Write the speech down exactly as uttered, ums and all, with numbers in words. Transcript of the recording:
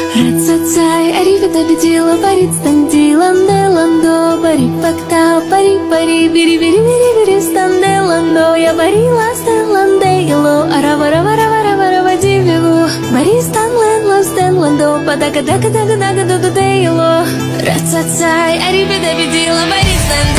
Рацацай, аривида бедила, парит стандиланде ландо, пари пакта, пари пари, бири бири бири бири станде ландо, я барила стеланде ило, аравара вара вара вара вадивигу, бари станлен ластен ландо, падака дака дака дака дуду де ило. Рацацай, аривида бедила, парит стандиланде